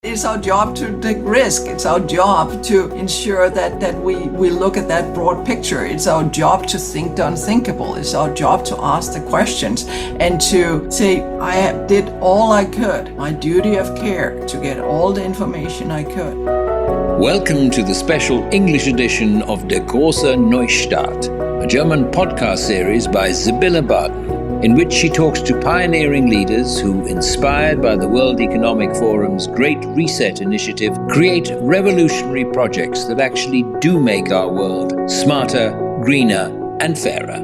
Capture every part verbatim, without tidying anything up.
It's our job to take risk. It's our job to ensure that, that we, we look at that broad picture. It's our job to think the unthinkable. It's our job to ask the questions and to say, I did all I could, my duty of care, to get all the information I could. Welcome to the special English edition of Der große Neustart, a German podcast series by Sibylle Barton, in which she talks to pioneering leaders who, inspired by the World Economic Forum's Great Reset initiative, create revolutionary projects that actually do make our world smarter, greener, and fairer.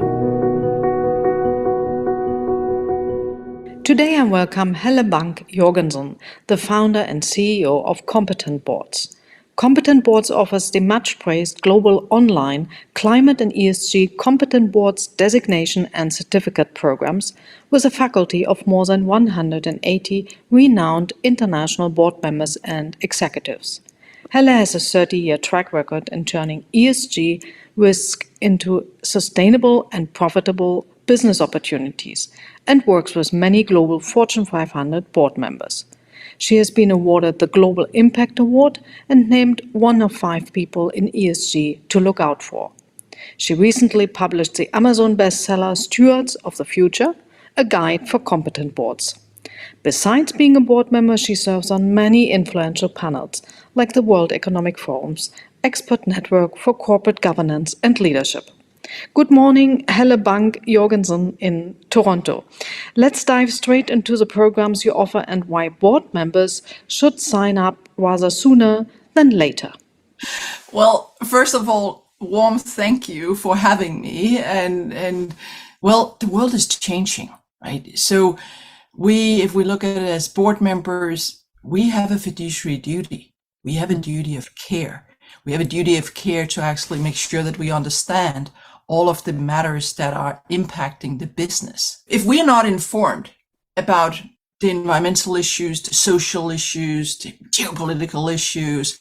Today I welcome Helle Bank Jorgensen, the founder and C E O of Competent Boards. Competent Boards offers the much-praised global online climate and E S G Competent Boards designation and certificate programs with a faculty of more than one hundred eighty renowned international board members and executives. Helle has a thirty-year track record in turning E S G risk into sustainable and profitable business opportunities and works with many global Fortune five hundred board members. She has been awarded the Global Impact Award and named one of five people in E S G to look out for. She recently published the Amazon bestseller Stewards of the Future, a guide for competent boards. Besides being a board member, she serves on many influential panels, like the World Economic Forum's Expert Network for Corporate Governance and Leadership. Good morning, Helle Bank Jorgensen in Toronto. Let's dive straight into the programs you offer and why board members should sign up rather sooner than later. Well, first of all, warm thank you for having me. And, and well, the world is changing, right? So we, if we look at it as board members, we have a fiduciary duty. We have a duty of care. We have a duty of care to actually make sure that we understand all of the matters that are impacting the business. If we're not informed about the environmental issues, the social issues, the geopolitical issues,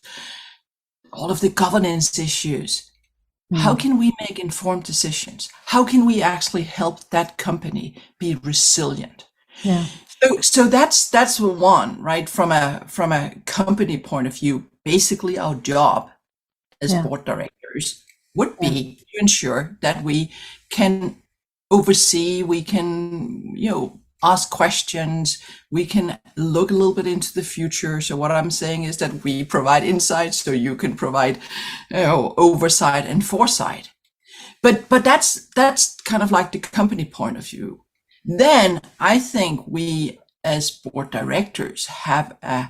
all of the governance issues, mm. how can we make informed decisions? How can we actually help that company be resilient? Yeah. So, so that's that's one, right? From a from a company point of view, basically our job as yeah. board directors would be to ensure that we can oversee, we can, you know, ask questions, we can look a little bit into the future. So what I'm saying is that we provide insights, so you can provide, you know, oversight and foresight. But but that's that's kind of like the company point of view. Then I think we as board directors have a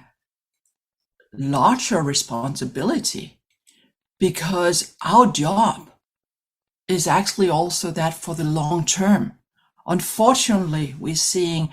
larger responsibility, because our job is actually also that for the long term. Unfortunately, we're seeing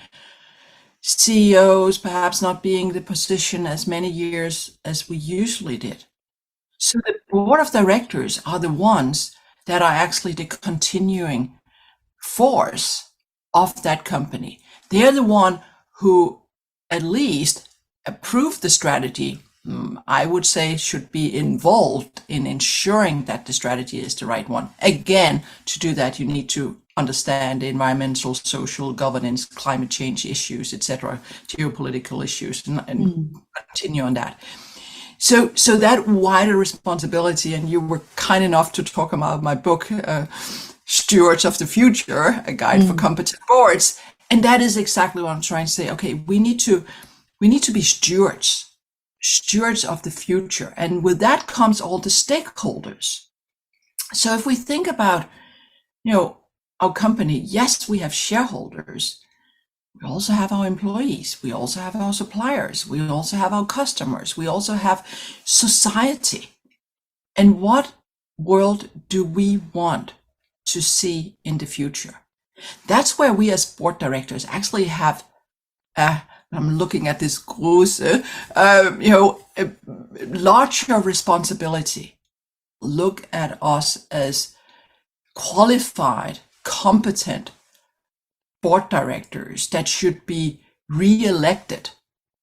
C E Os perhaps not being in the position as many years as we usually did. So the board of directors are the ones that are actually the continuing force of that company. They're the one who at least approve the strategy. I would say should be involved in ensuring that the strategy is the right one. Again, to do that, you need to understand the environmental, social, governance, climate change issues, et cetera, geopolitical issues, and, and mm. continue on that. So, so that wider responsibility, and you were kind enough to talk about my book, uh, Stewards of the Future, a guide mm. for competent boards, and that is exactly what I'm trying to say. Okay, we need to, we need to be stewards. stewards of the future. And with that comes all the stakeholders. So if we think about, you know, our company, yes, we have shareholders. We also have our employees. We also have our suppliers. We also have our customers. We also have society. And what world do we want to see in the future? That's where we as board directors actually have a I'm looking at this große, um, you know, a larger responsibility. Look at us as qualified, competent board directors that should be re-elected.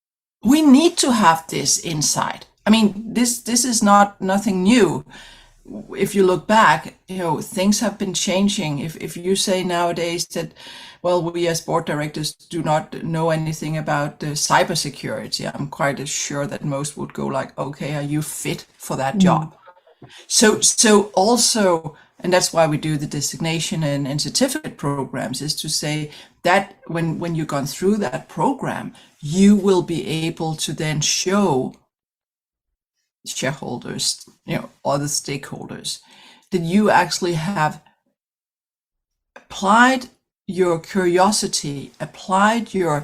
We need to have this insight. I mean, this this is not nothing new. if you look back, you know, things have been changing. If if you say nowadays that, well, we as board directors do not know anything about uh, cybersecurity, I'm quite sure that most would go like, okay, are you fit for that Mm. job? So, so also, and that's why we do the designation and, and certificate programs, is to say that when, when you've gone through that program, you will be able to then show shareholders, you know, other stakeholders, that you actually have applied your curiosity, applied your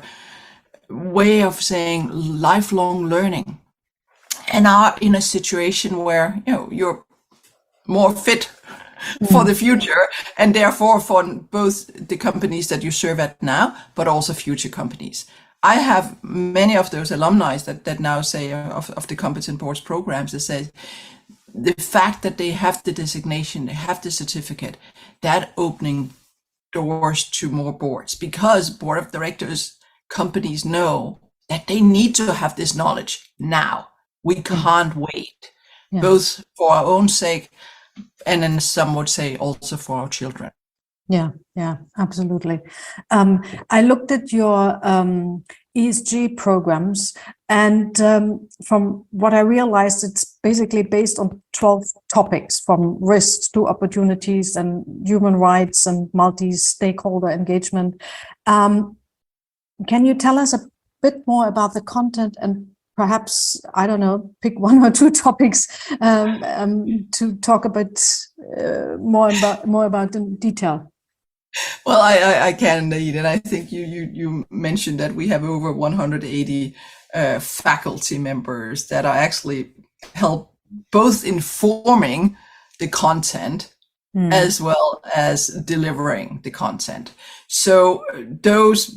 way of saying lifelong learning, and are in a situation where, you know, you're more fit for the future, and therefore for both the companies that you serve at now, but also future companies. I have many of those alumni that, that now say of, of the competent boards programs that say the fact that they have the designation, they have the certificate, that opening doors to more boards, because board of directors companies know that they need to have this knowledge now. We can't wait, Yeah. both for our own sake, and then some would say also for our children. Yeah, yeah, absolutely. Um, I looked at your um, E S G programs, and um, from what I realized, it's basically based on twelve topics, from risks to opportunities and human rights and multi-stakeholder engagement. Um, can you tell us a bit more about the content, and perhaps, I don't know, pick one or two topics um, um, to talk a bit uh, more about more about in detail? Well, I, I, I can indeed, and I think you, you you mentioned that we have over one hundred eighty uh, faculty members that are actually help both informing the content Mm. as well as delivering the content. So uh, those,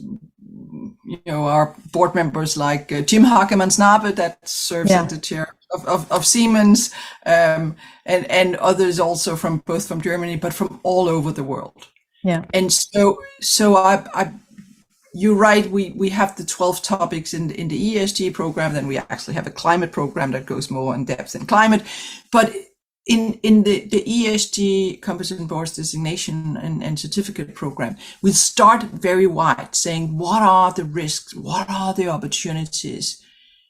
you know, are board members like uh, Jim Hagemann-Snabe, that serves Yeah. as the chair of, of, of Siemens, um, and and others also from both from Germany, but from all over the world. Yeah. And so, so I, I, you're right. We we have the twelve topics in in the E S G program. Then we actually have a climate program that goes more in depth in climate. But in in the the E S G competent boards designation and, and certificate program, we start very wide, saying what are the risks, what are the opportunities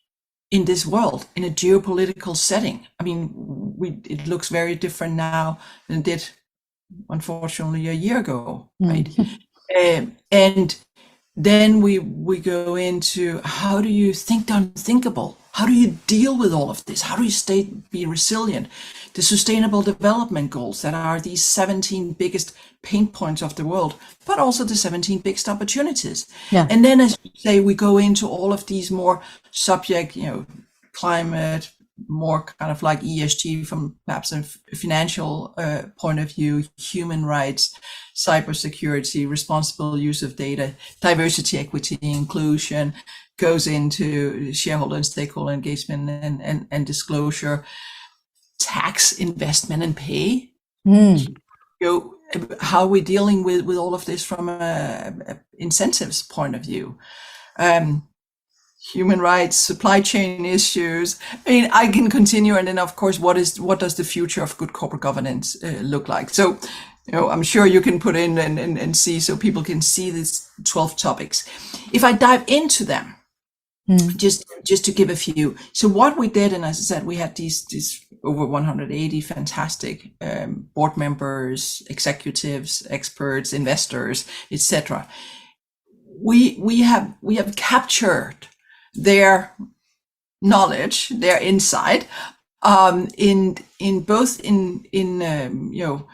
in this world, in a geopolitical setting. I mean, we it looks very different now than it did, unfortunately, a year ago, right? um, and then we we go into how do you think the unthinkable? How do you deal with all of this? How do you stay be resilient? The sustainable development goals that are these seventeen biggest pain points of the world, but also the seventeen biggest opportunities. Yeah. And then, as you say, we go into all of these more subject, you know, climate, more kind of like E S G from perhaps a financial uh, point of view, human rights, cybersecurity, responsible use of data, diversity, equity, inclusion, goes into shareholder and stakeholder engagement and, and, and disclosure, tax, investment, and pay. Mm. You know, how are we dealing with, with all of this from a, a incentives point of view? Um, human rights, supply chain issues. I mean, I can continue. And then, of course, what is what does the future of good corporate governance uh, look like? So, you know, I'm sure you can put in and, and, and see so people can see these twelve topics. If I dive into them, Mm. just just to give a few. So what we did, and as I said, we had these these over one hundred eighty fantastic um, board members, executives, experts, investors, et cetera. We we have we have captured their knowledge, their insight, um, in in both in in um, you know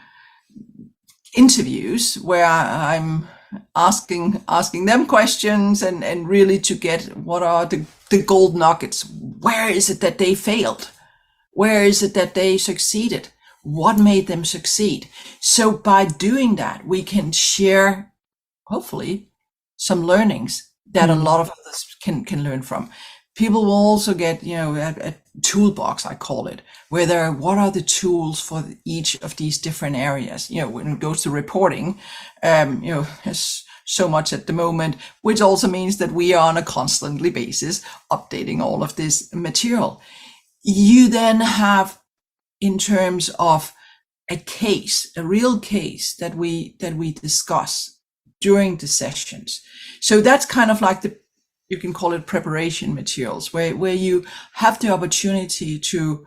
interviews where I'm asking asking them questions and and really to get what are the the gold nuggets. Where is it that they failed? Where is it that they succeeded? What made them succeed? So by doing that, we can share, hopefully, some learnings that Mm. a lot of us can can learn from. People will also get, you know, a, a toolbox, I call it, where there are, what are the tools for each of these different areas? You know, when it goes to reporting, um, you know, there's so much at the moment, which also means that we are on a constantly basis updating all of this material. You then have, in terms of a case, a real case that we that we discuss during the sessions. So that's kind of like the, you can call it preparation materials, where where you have the opportunity to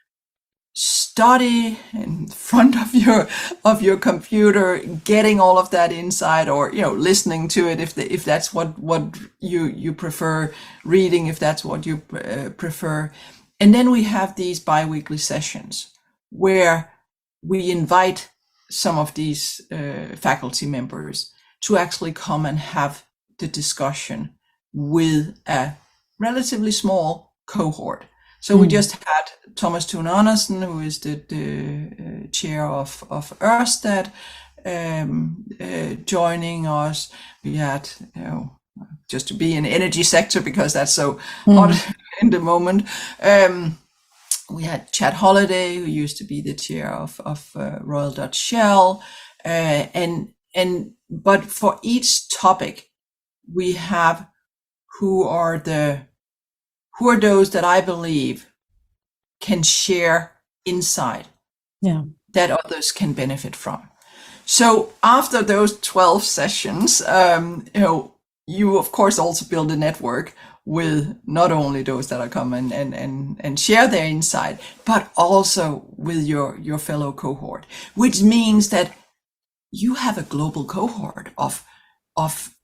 study in front of your of your computer, getting all of that insight, or you know, listening to it if the, if that's what what you you prefer, reading if that's what you uh, prefer. And then we have these bi-weekly sessions where we invite some of these uh, faculty members to actually come and have the discussion with a relatively small cohort. So mm. we just had Thomas Thune Andersen, who is the, the uh, chair of, of Ørsted, um, uh, joining us. We had, you know, just to be in the energy sector because that's so mm. hot in the moment. Um, we had Chad Holliday, who used to be the chair of, of uh, Royal Dutch Shell. Uh, and, and, but for each topic, we have who are the, who are those that I believe can share insight yeah. that others can benefit from. So after those twelve sessions, um, you know, you of course also build a network with not only those that are come and, and, and, and share their insight, but also with your, your fellow cohort, which means that you have a global cohort of, of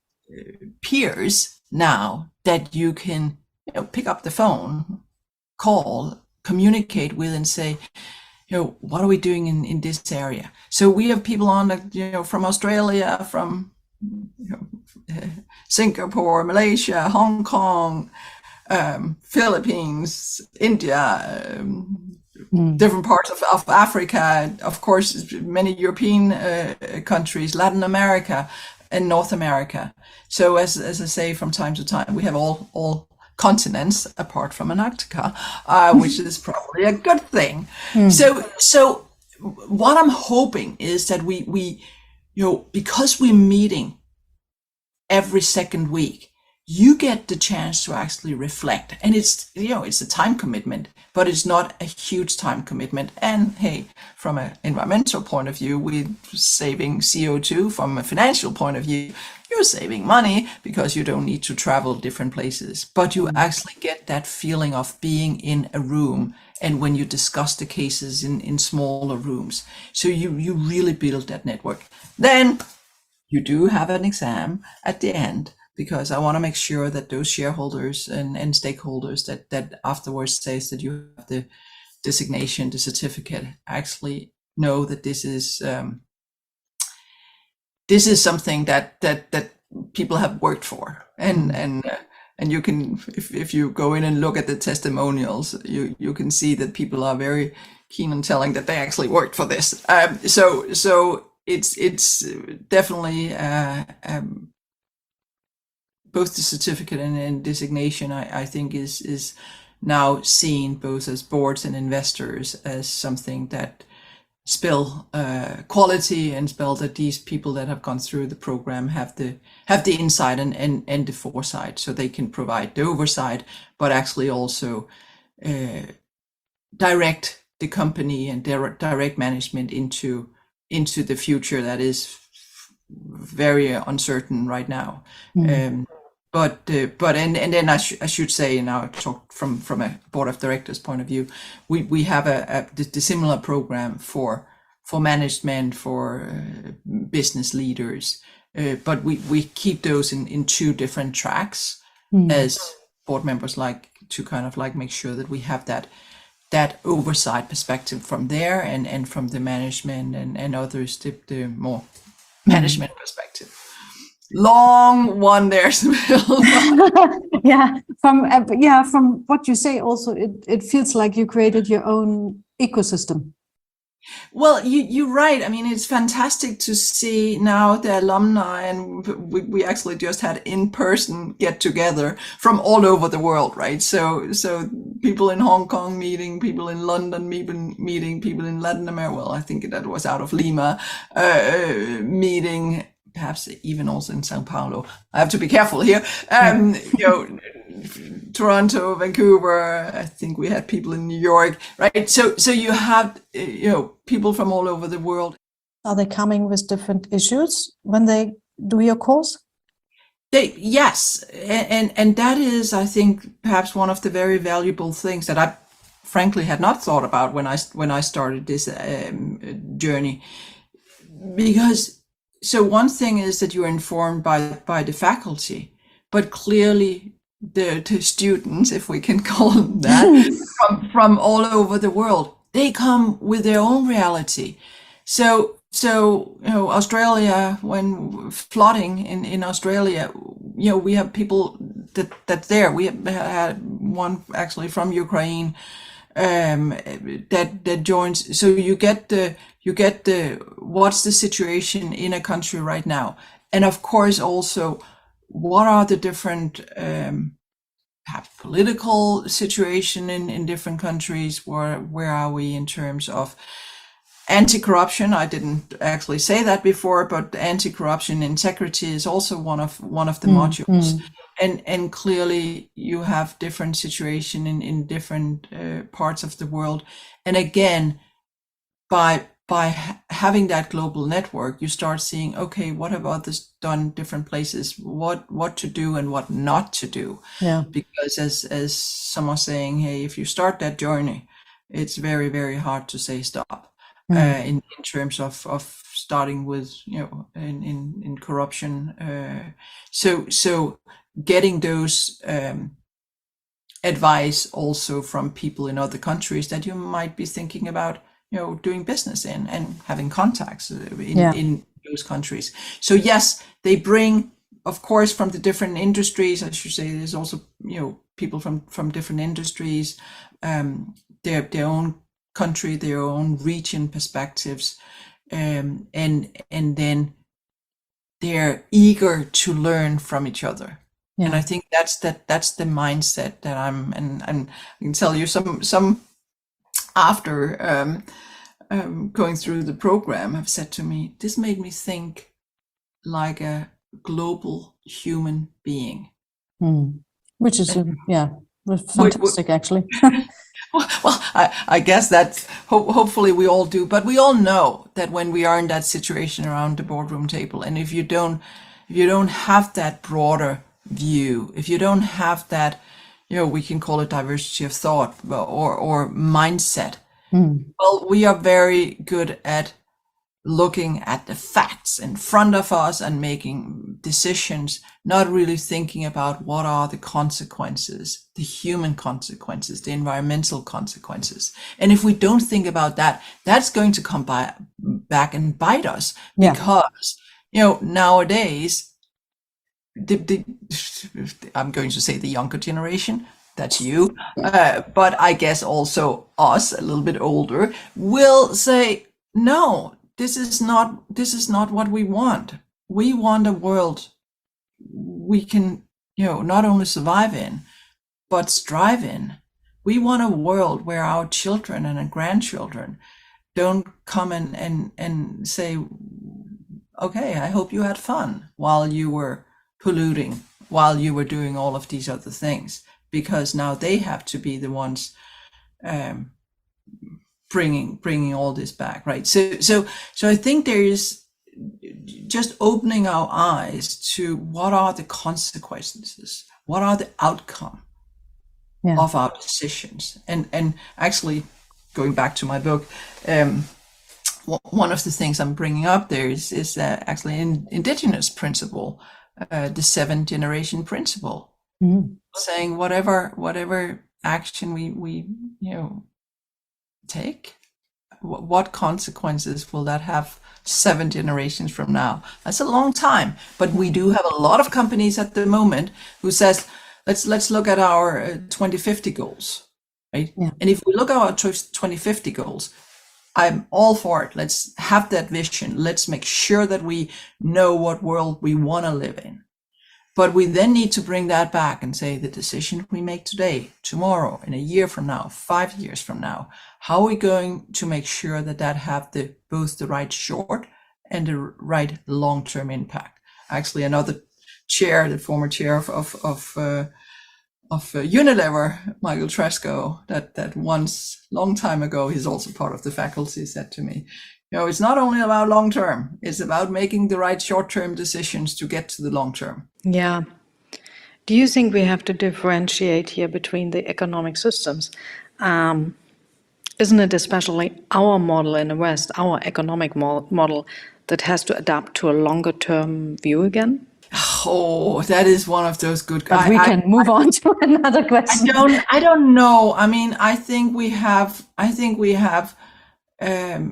peers now that you can, you know, pick up the phone, call, communicate with, and say, you know, what are we doing in, in this area? So we have people on, the, you know, from Australia, from you know, Singapore, Malaysia, Hong Kong, um, Philippines, India, um, mm. different parts of, of Africa, of course, many European uh, countries, Latin America, and North America. So as as I say, from time to time, we have all all continents apart from Antarctica, uh, which is probably a good thing. Mm. So so what I'm hoping is that we we you know, because we're meeting every second week, you get the chance to actually reflect. And it's, you know, it's a time commitment, but it's not a huge time commitment. And hey, from an environmental point of view, we're saving C O two. From a financial point of view, you're saving money because you don't need to travel different places, but you actually get that feeling of being in a room. And when you discuss the cases in, in smaller rooms, so you, you really build that network. Then you do have an exam at the end, because I want to make sure that those shareholders and, and stakeholders that, that afterwards says that you have the designation, the certificate, actually know that this is um, this is something that that that people have worked for. And and uh, and you can, if, if you go in and look at the testimonials, you you can see that people are very keen on telling that they actually worked for this. Um, so so it's it's definitely uh, um, both the certificate and, and designation, I, I think is is now seen both as boards and investors as something that spell uh, quality and spell that these people that have gone through the program have the have the insight and, and, and the foresight, so they can provide the oversight, but actually also uh, direct the company and their direct management into into the future that is very uncertain right now. Mm. Um, But uh, but and and then I, sh- I should say, now I talk from from a board of directors point of view, we we have a, a the, the similar program for for management, for uh, business leaders, uh, but we we keep those in in two different tracks. Mm. As board members like to kind of like make sure that we have that that oversight perspective from there, and and from the management and and others, the, the more management mm. perspective. Long one there, Sibylle. yeah, from uh, yeah, from what you say, also it, it feels like you created your own ecosystem. Well, you, you're right. I mean, it's fantastic to see now the alumni, and we, we actually just had in-person get-together from all over the world, right? So, so people in Hong Kong meeting, people in London meeting, meeting people in Latin America. Well, I think that was out of Lima, uh, meeting. Perhaps even also in Sao Paulo. I have to be careful here. Um, you know, Toronto, Vancouver. I think we had people in New York, right? So, so you have, you know, people from all over the world. Are they coming with different issues when they do your course? They, yes, and, and and that is, I think, perhaps one of the very valuable things that I, frankly, had not thought about when I when I started this um, journey. Because so one thing is that you're informed by by the faculty, but clearly the, the students, if we can call them that, from from all over the world, they come with their own reality. So. So, you know, Australia, when flooding in, in Australia, you know, we have people that, that's there. We have had one actually from Ukraine, um, that, that joins. So you get the, you get the, what's the situation in a country right now? And of course, also, what are the different, um, perhaps political situation in, in different countries? Where, where are we in terms of anti-corruption? I didn't actually say that before, but anti-corruption integrity is also one of one of the mm, modules. Mm. And and clearly you have different situation in, in different uh, parts of the world. And again, by by having that global network, you start seeing, okay, what have others done different places? What what to do and what not to do? Yeah. Because as as someone saying, hey, if you start that journey, it's very, very hard to say stop. Uh, in, in terms of, of starting with, you know, in, in, in corruption. Uh, so, so getting those um, advice also from people in other countries that you might be thinking about, you know, doing business in and having contacts in, yeah. in those countries. So yes, they bring, of course, from the different industries, I should say, there's also, you know, people from, from different industries, um, their, their own country, their own region perspectives, um, and and then they're eager to learn from each other. Yeah. And I think that's that that's the mindset that I'm, and, and I can tell you some some after um, um, going through the program have said to me, this made me think like a global human being. Mm. Which is, and, yeah, fantastic, we, we, actually. Well, I, I guess that ho- hopefully we all do, but we all know that when we are in that situation around the boardroom table, and if you don't, if you don't have that broader view, if you don't have that, you know, we can call it diversity of thought or or mindset. Mm. Well, we are very good at looking at the facts in front of us and making decisions, not really thinking about what are the consequences, the human consequences, the environmental consequences. And if we don't think about that, that's going to come by, back and bite us. Yeah. Because, you know, nowadays, the, the, I'm going to say the younger generation, that's you, uh, but I guess also us, a little bit older, will say, no, This is not, this is not what we want. We want a world we can, you know, not only survive in, but strive in. We want a world where our children and our grandchildren don't come and, and, and say, okay, I hope you had fun while you were polluting, while you were doing all of these other things, because now they have to be the ones, um, bringing bringing all this back, right? So so so I think there is just opening our eyes to what are the consequences, what are the outcome yeah. of our decisions, and and actually going back to my book, um, one of the things I'm bringing up there is is uh, actually an indigenous principle, uh, the seven generation principle, mm. saying whatever whatever action we we you know. take, what consequences will that have seven generations from now? That's a long time, but we do have a lot of companies at the moment who says, let's let's look at our uh, twenty fifty goals, right? Yeah. And if we look at our twenty fifty goals, I'm all for it. Let's have that vision. Let's make sure that we know what world we want to live in. But we then need to bring that back and say the decision we make today, tomorrow, in a year from now, five years from now, how are we going to make sure that that have the both the right short and the right long-term impact? Actually, another chair, the former chair of of, of uh, of uh, Unilever, Michael Tresco, that that once long time ago, he's also part of the faculty, said to me, you know, it's not only about long term, it's about making the right short term decisions to get to the long term. Yeah. Do you think we have to differentiate here between the economic systems? Um, isn't it especially our model in the West, our economic mo- model, that has to adapt to a longer term view again? Oh, that is one of those good. But I, we I- can move on to another I question. don't I don't know. I mean, I think we have I think we have um,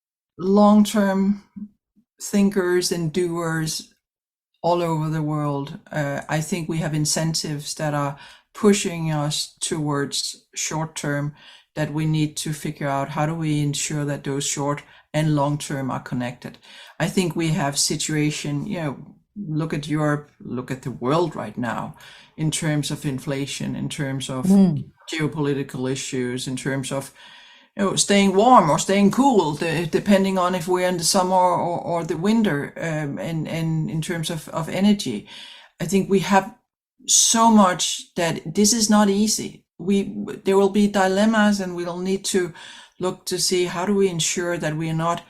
long-term thinkers and doers all over the world. Uh, I think we have incentives that are pushing us towards short-term, that we need to figure out how do we ensure that those short and long-term are connected. I think we have situation, you know, look at Europe, look at the world right now in terms of inflation, in terms of geopolitical issues, in terms of, you know, staying warm or staying cool, de- depending on if we're in the summer or, or the winter, um, and, and in terms of, of energy. I think we have so much that this is not easy. We there will be dilemmas, and we'll need to look to see how do we ensure that we are not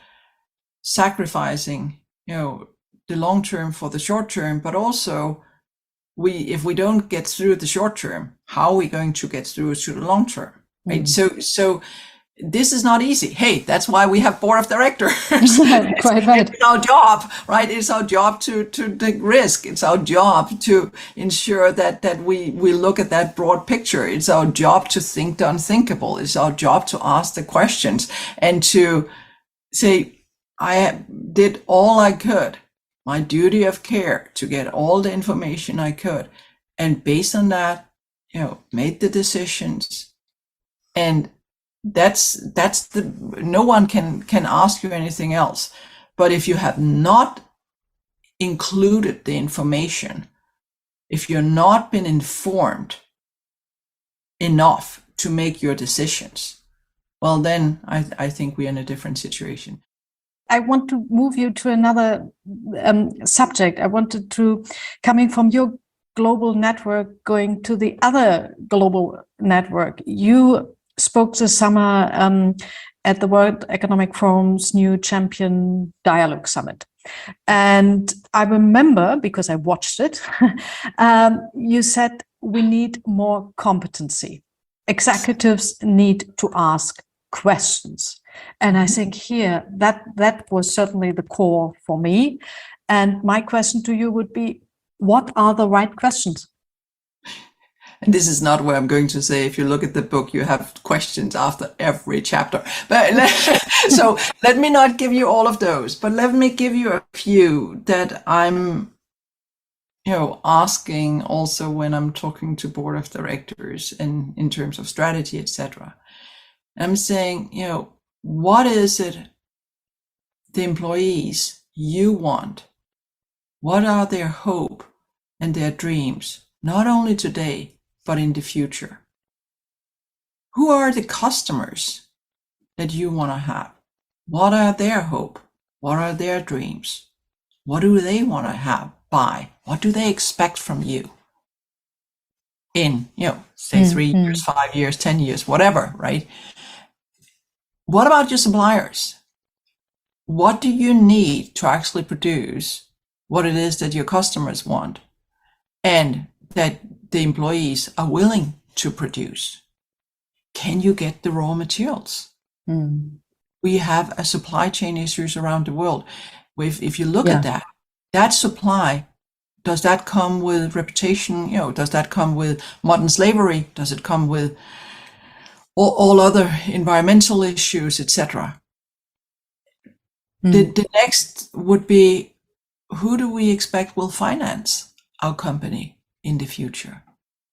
sacrificing, you know, the long term for the short term, but also we if we don't get through the short term, how are we going to get through to the long term, right? So so this is not easy. Hey, that's why we have board of directors. it's, Quite right. it's our job, right? It's our job to to take risk. It's our job to ensure that that we we look at that broad picture. It's our job to think the unthinkable. It's our job to ask the questions and to say, I did all I could, my duty of care, to get all the information I could, and based on that, you know, made the decisions. And that's that's the no one can can ask you anything else. But if you have not included the information, if you're not been informed enough to make your decisions, well, then I, I think we're in a different situation. I want to move you to another um, subject. I wanted to, coming from your global network, going to the other global network. You spoke this summer um, at the World Economic Forum's new Champion Dialogue Summit. And I remember, because I watched it, um, you said we need more competency. Executives need to ask questions. And I think here that that was certainly the core for me. And my question to you would be, what are the right questions? And this is not where I'm going to say, if you look at the book, you have questions after every chapter. But so let me not give you all of those, but let me give you a few that I'm, you know, asking also when I'm talking to board of directors and in terms of strategy, et cetera. I'm saying, you know, what is it the employees you want? What are their hope and their dreams, not only today, but in the future? Who are the customers that you want to have? What are their hope? What are their dreams? What do they want to have, buy? What do they expect from you in, you know, say Mm, three mm. years, five years, ten years, whatever, right? What about your suppliers? What do you need to actually produce what it is that your customers want and that the employees are willing to produce? Can you get the raw materials? Mm. We have a supply chain issues around the world. If, if you look Yeah. at that, that supply, does that come with reputation? You know, does that come with modern slavery? Does it come with all, all other environmental issues, et cetera? Mm. The, the next would be, who do we expect will finance our company in the future?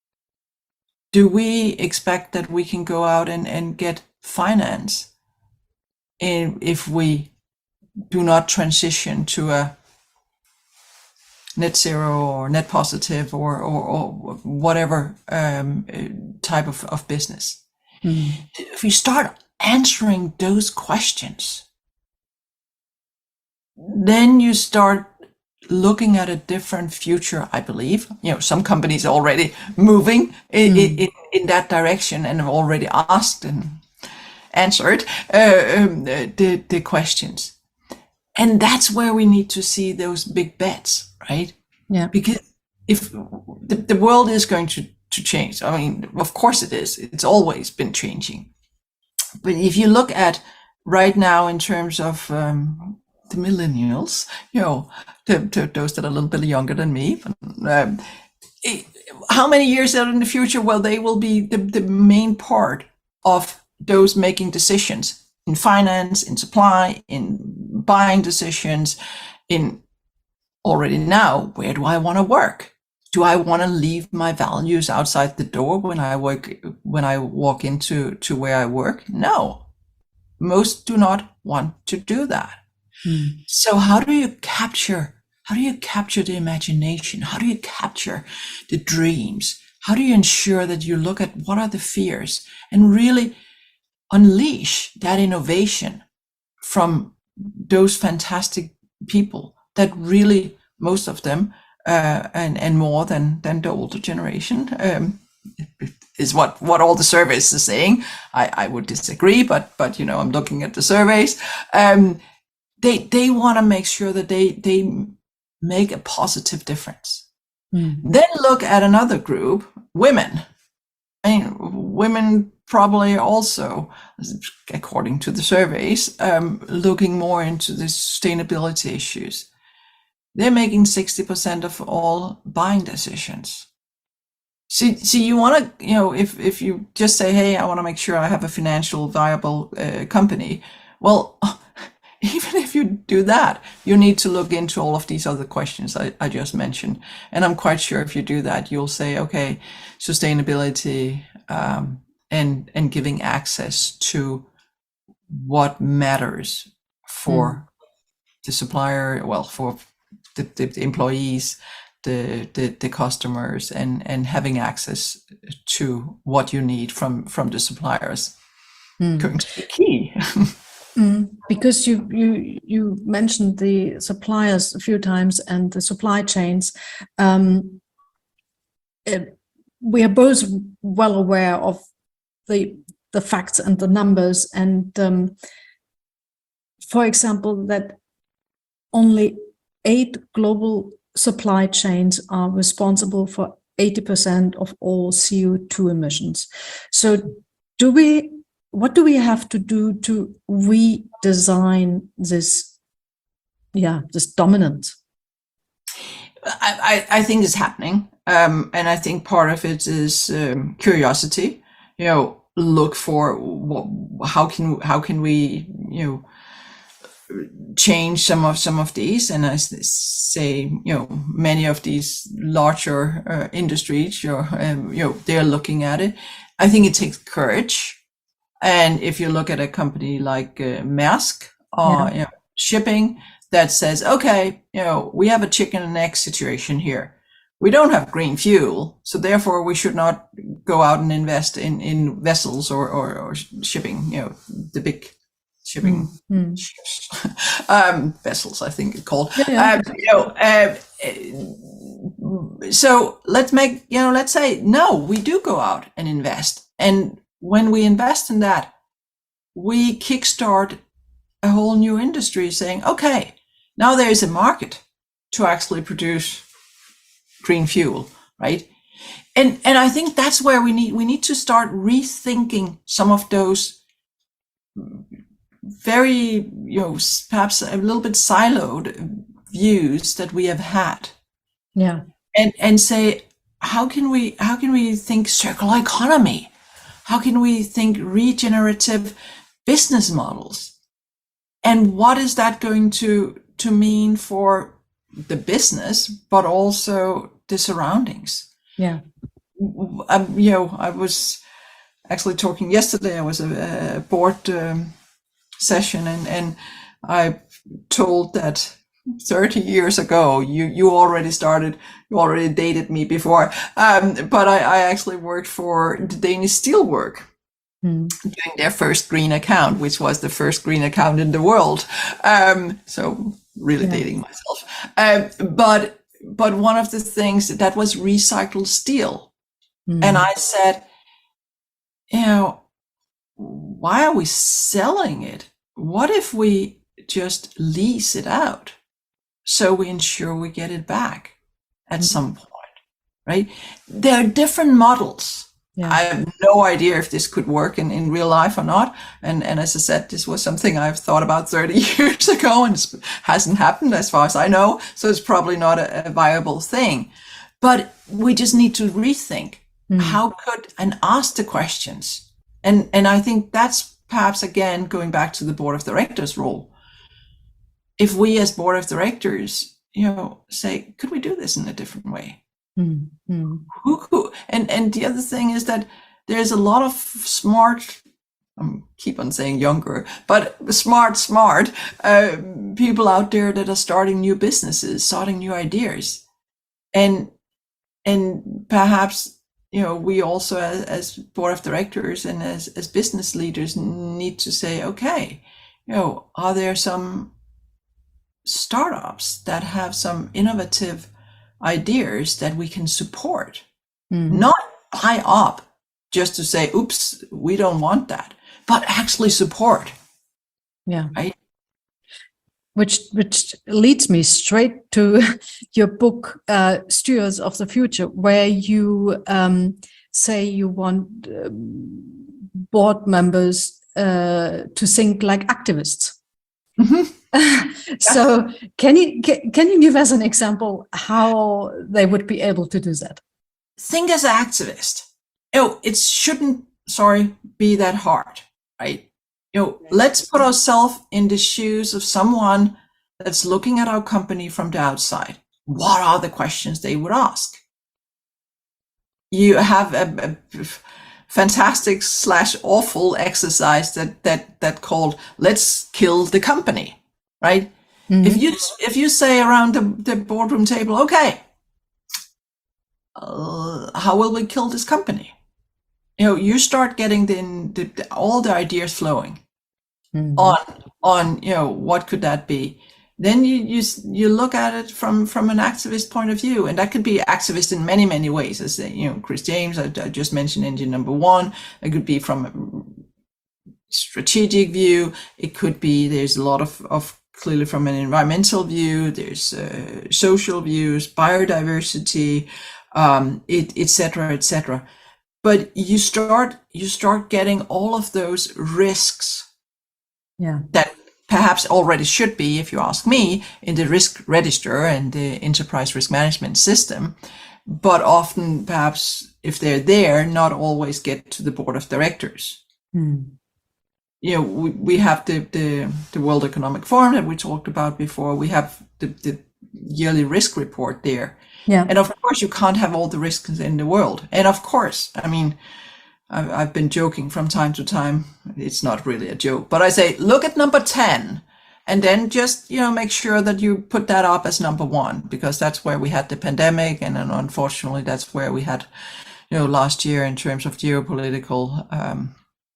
Do we expect that we can go out and, and get finance in, if we do not transition to a net zero or net positive or, or, or whatever um, type of, of business? Mm. If we start answering those questions, then you start looking at a different future, I believe. You know, some companies are already moving in, mm. in, in that direction and have already asked and answered uh, um, the, the questions. And that's where we need to see those big bets, right? Yeah. Because if the, the world is going to, to change, I mean, of course it is. It's always been changing. But if you look at right now in terms of um, the millennials, you know, to, to those that are a little bit younger than me, um, it, how many years out in the future, well, they will be the, the main part of those making decisions in finance, in supply, in buying decisions, in already now, where do I want to work? Do I want to leave my values outside the door when I work, when I walk into to where I work? No, most do not want to do that. Hmm. So how do you capture, how do you capture the imagination? How do you capture the dreams? How do you ensure that you look at what are the fears and really unleash that innovation from those fantastic people that really, most of them, uh, and, and more than, than the older generation, um, is what, what all the surveys are saying. I, I would disagree, but, but, you know, I'm looking at the surveys. Um, they, they want to make sure that they, they make a positive difference. Mm-hmm. Then look at another group, women. I mean, women probably also, according to the surveys, um, looking more into the sustainability issues. They're making sixty percent of all buying decisions. See, see, you want to, you know, if, if you just say, hey, I want to make sure I have a financial viable uh, company. Well, even if you do that, you need to look into all of these other questions I, I just mentioned. And I'm quite sure if you do that, you'll say, okay, sustainability, um, and, and giving access to what matters for mm. the supplier, well, for the, the, the employees, the, the, the customers, and, and having access to what you need from, from the suppliers. Mm. Going to be key. Mm, because you, you you mentioned the suppliers a few times and the supply chains. Um, it, we are both well aware of the the facts and the numbers, and um, for example, that only eight global supply chains are responsible for eighty percent of all C O two emissions. So, do we? What do we have to do to redesign this, yeah, this dominance? I, I, I think it's happening. Um, and I think part of it is um, curiosity, you know, look for what, how can, how can we, you know, change some of, some of these. And I say, you know, many of these larger uh, industries, you know, um, you know, they're looking at it. I think it takes courage. And if you look at a company like uh, Maersk or yeah. you know, shipping that says, okay, you know, we have a chicken and egg situation here. We don't have green fuel, so therefore we should not go out and invest in, in vessels or, or, or shipping, you know, the big shipping mm-hmm. ships, um, vessels, I think it's called. Yeah, yeah. Um, you know, uh, so let's make, you know, let's say, no, we do go out and invest. And when we invest in that, we kickstart a whole new industry saying, okay, now there is a market to actually produce green fuel, right? And and I think that's where we need we need to start rethinking some of those very, you know, perhaps a little bit siloed views that we have had. Yeah. And and say, how can we how can we think circular economy? How can we think regenerative business models? And what is that going to, to mean for the business, but also the surroundings? Yeah. Um, you know, I was actually talking yesterday, I was a, a board um, session, and, and I told that thirty years ago, you, you already started, you already dated me before, um, but I, I actually worked for the Danish Steelwork mm. doing their first green account, which was the first green account in the world. Um, so really Yeah. dating myself. Um, but but one of the things that was recycled steel, Mm. and I said, you know, why are we selling it? What if we just lease it out so we ensure we get it back at Mhm. some point, right? There are different models. Yeah. I have no idea if this could work in, in real life or not. And, and as I said, this was something I've thought about thirty years ago and it hasn't happened as far as I know. So it's probably not a, a viable thing. But we just need to rethink Mm. how could, and ask the questions. And, and I think that's perhaps, again, going back to the board of directors role. If we as board of directors, you know, say, could we do this in a different way? Mm. Mm. Who, who, and, and the other thing is that there's a lot of smart, I keep on saying younger, but smart, smart uh, people out there that are starting new businesses, starting new ideas. And, and perhaps, you know, we also as, as board of directors and as, as business leaders need to say, okay, you know, are there some startups that have some innovative ideas that we can support, Mm. not buy up just to say, oops, we don't want that, but actually support. Yeah. Right. Which which leads me straight to your book, uh, Stewards of the Future, where you um, say you want uh, board members uh, to think like activists. Mm-hmm. So can you can you give us an example how they would be able to do that? Think as an activist. Oh, it shouldn't, sorry, be that hard, right? You know, let's put ourselves in the shoes of someone that's looking at our company from the outside. What are the questions they would ask? You have a, a fantastic slash awful exercise that that that called "Let's kill the company," right? Mm-hmm. If you if you say around the, the boardroom table, okay, uh, how will we kill this company? You know, you start getting the, the, the all the ideas flowing. Mm-hmm. on on you know, what could that be? Then you you you look at it from from an activist point of view, and that could be activist in many many ways. As you know, Chris James, I, I just mentioned engine number one. It could be from a strategic view. It could be there's a lot of of clearly from an environmental view. There's uh, social views, biodiversity, um, it et cetera et cetera. But you start you start getting all of those risks. Yeah. That perhaps already should be, if you ask me, in the risk register and the enterprise risk management system, but often perhaps if they're there, not always get to the board of directors. Mm. You know, we, we have the, the, the World Economic Forum that we talked about before. We have the, the yearly risk report there. Yeah. And of course, you can't have all the risks in the world. And of course, I mean, I've been joking from time to time. It's not really a joke, but I say, look at number ten and then just, you know, make sure that you put that up as number one, because that's where we had the pandemic. And then unfortunately, that's where we had, you know, last year in terms of geopolitical um,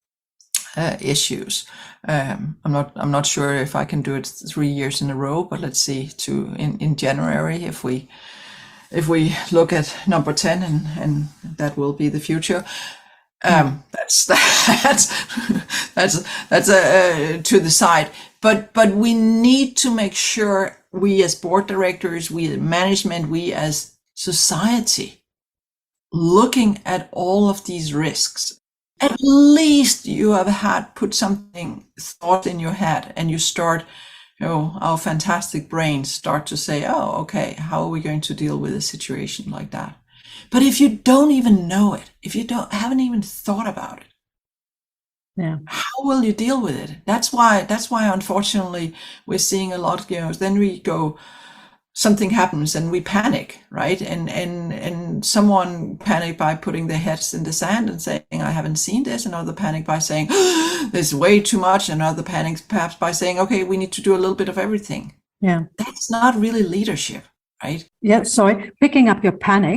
uh, issues. Um, I'm not, I'm not sure if I can do it three years in a row, but let's see to in, in January, if we, if we look at number ten and, and that will be the future. Um, that's, that's, that's, that's uh, to the side, but, but we need to make sure we as board directors, we as management, we as society, looking at all of these risks. At least you have had put something thought in your head and you start, you know, our fantastic brains start to say, oh, okay, how are we going to deal with a situation like that? But if you don't even know it, if you don't haven't even thought about it, yeah, how will you deal with it? That's why that's why unfortunately we're seeing a lot, you know, then we go, something happens and we panic, right? And and and someone panic by putting their heads in the sand and saying, I haven't seen this. Another panic by saying, oh, there's way too much. Another panic perhaps by saying, okay, we need to do a little bit of everything. Yeah. That's not really leadership. Right? Yeah, sorry, picking up your panic.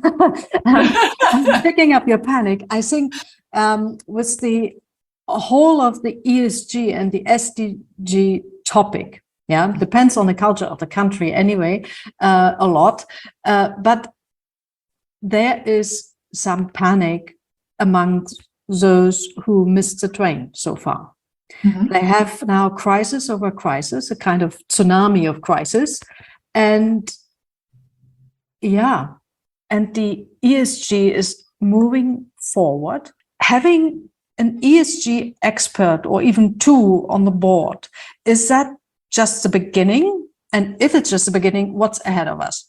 Picking up your panic. I think um, with the whole of the E S G and the S D G topic, Yeah, depends on the culture of the country anyway, uh, a lot. Uh, but there is some panic among those who missed the train so far. Mm-hmm. They have now crisis over crisis, a kind of tsunami of crisis. And yeah, and the E S G is moving forward. Having an E S G expert or even two on the board, is that just the beginning? And if it's just the beginning, what's ahead of us?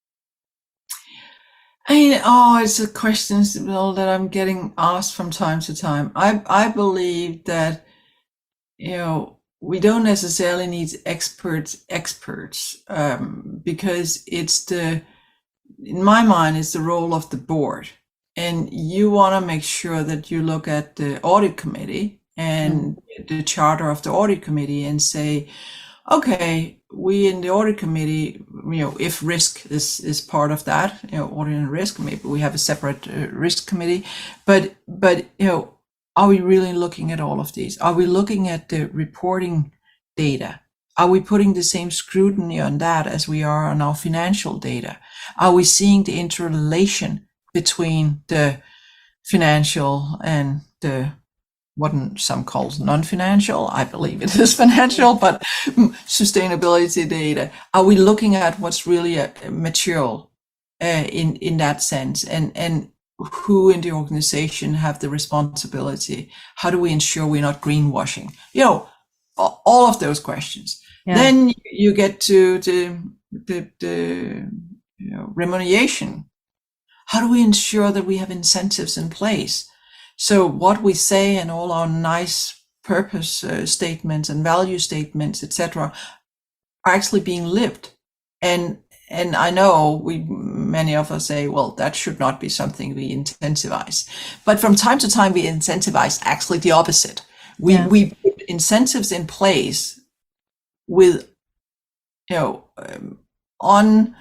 I mean, oh, it's a question that I'm getting asked from time to time. I I believe that, you know, we don't necessarily need experts, experts, um, because it's the, in my mind, it's the role of the board. And you want to make sure that you look at the audit committee and mm. the charter of the audit committee and say, okay, we in the audit committee, you know, if risk is, is part of that, you know, audit and risk, maybe we have a separate uh, risk committee, but, but, you know, are we really looking at all of these? Are we looking at the reporting data? Are we putting the same scrutiny on that as we are on our financial data? Are we seeing the interrelation between the financial and the, what some call non-financial? I believe it is financial, but sustainability data. Are we looking at what's really a, a material uh, in, in that sense? And, and who in the organization have the responsibility? How do we ensure we're not greenwashing? You know, all of those questions. Yeah. Then you get to the, the, the you know, remuneration. How do we ensure that we have incentives in place? So what we say and all our nice purpose uh, statements and value statements, et cetera, are actually being lived. And and I know we many of us say, well, that should not be something we incentivize. But from time to time, we incentivize actually the opposite. We yeah. we put incentives in place with, you know, um, on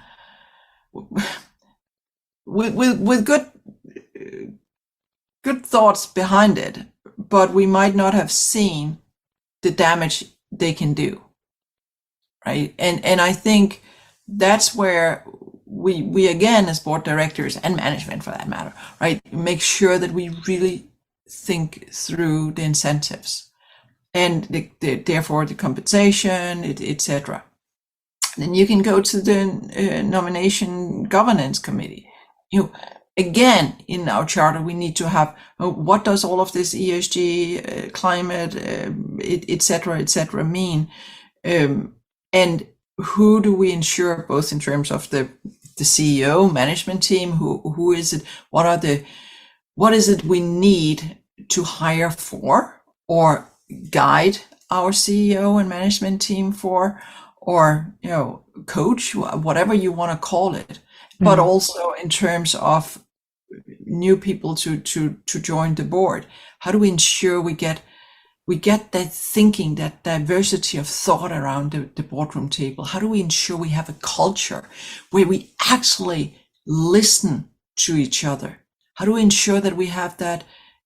with with with good. Uh, good thoughts behind it, but we might not have seen the damage they can do, right? And and I think that's where we we again, as board directors and management for that matter, right, make sure that we really think through the incentives and the, the, therefore the compensation, et cetera. Then you can go to the uh, nomination governance committee. You know, again, in our charter, we need to have uh, what does all of this E S G, uh, climate, uh, et cetera, et cetera mean, um, and who do we ensure, both in terms of the the C E O, management team, who who is it, what are the, what is it we need to hire for or guide our C E O and management team for, or you know, coach, whatever you want to call it, mm-hmm. but also in terms of new people to to to join the board. How do we ensure we get we get that thinking, that diversity of thought around the, the boardroom table? How do we ensure we have a culture where we actually listen to each other? How do we ensure that we have that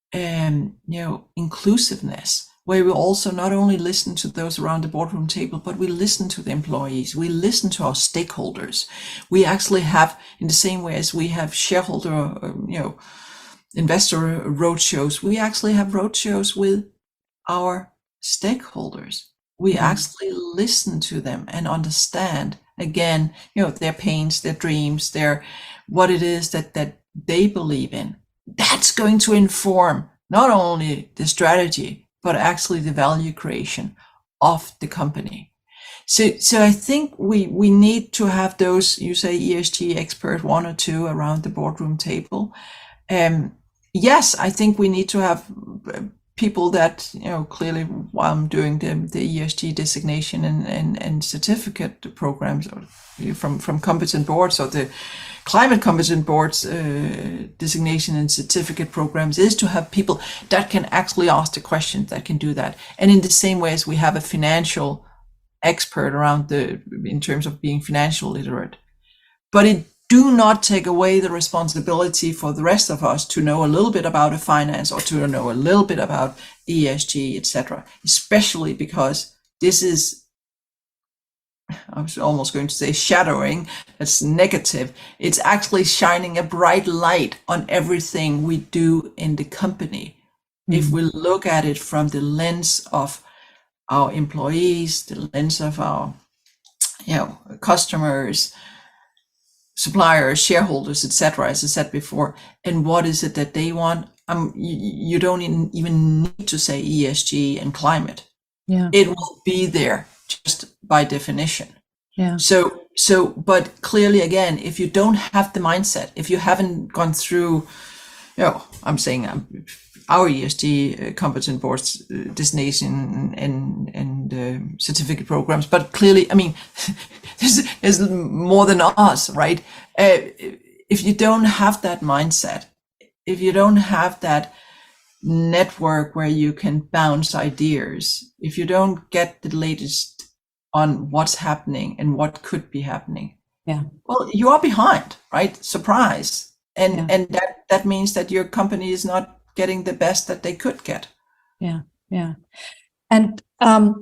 um you know inclusiveness, where we also not only listen to those around the boardroom table, but we listen to the employees, we listen to our stakeholders. We actually have, in the same way as we have shareholder, you know, investor roadshows, we actually have roadshows with our stakeholders. We mm-hmm. actually listen to them and understand, again, you know, their pains, their dreams, their, what it is that, that they believe in. That's going to inform not only the strategy, but actually the value creation of the company. So, so I think we, we need to have those, you say E S G expert, one or two around the boardroom table. Um, yes, I think we need to have people that, you know, clearly while I'm doing the, the E S G designation and, and, and certificate programs from, from competent boards, or the climate competent boards uh, designation and certificate programs, is to have people that can actually ask the questions, that can do that. And in the same way as we have a financial expert around the, in terms of being financial literate, but it do not take away the responsibility for the rest of us to know a little bit about a finance or to know a little bit about E S G, et cetera, especially because this is I was almost going to say shadowing, that's negative. It's actually shining a bright light on everything we do in the company. Mm. If we look at it from the lens of our employees, the lens of our, you know, customers, suppliers, shareholders, et cetera, as I said before, and what is it that they want? Um, you, you don't even need to say E S G and climate. Yeah, it will be there just by definition. Yeah. So, so, but clearly, again, if you don't have the mindset, if you haven't gone through, you know, I'm saying um, our E S G uh, competent boards uh, designation and and uh, certificate programs, but clearly, I mean, there's, there's more than us, right? Uh, if you don't have that mindset, if you don't have that network where you can bounce ideas, if you don't get the latest on what's happening and what could be happening, yeah, well, you are behind, right? Surprise. And yeah. and that that means that your company is not getting the best that they could get. Yeah, yeah. And um,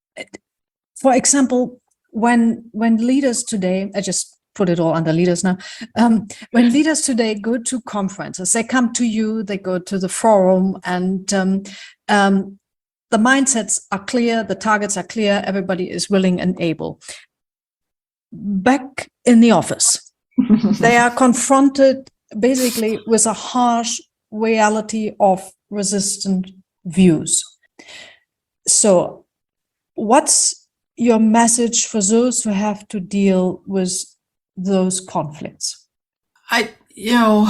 for example, when when leaders today, I just put it all under leaders now. Um, when leaders today go to conferences, they come to you, they go to the forum, and um, um, the mindsets are clear, the targets are clear, everybody is willing and able. Back in the office, they are confronted basically with a harsh reality of resistant views. So what's your message for those who have to deal with those conflicts? I, you know,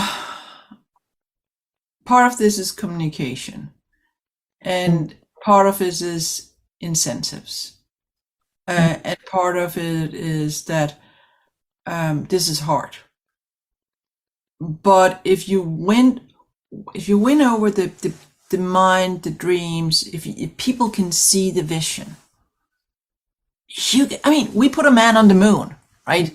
part of this is communication, and mm. part of it is incentives. Uh, mm. And part of it is that um, this is hard. But if you win, if you win over the, the, the mind, the dreams, if, you, if people can see the vision, you, I mean, we put a man on the moon, right?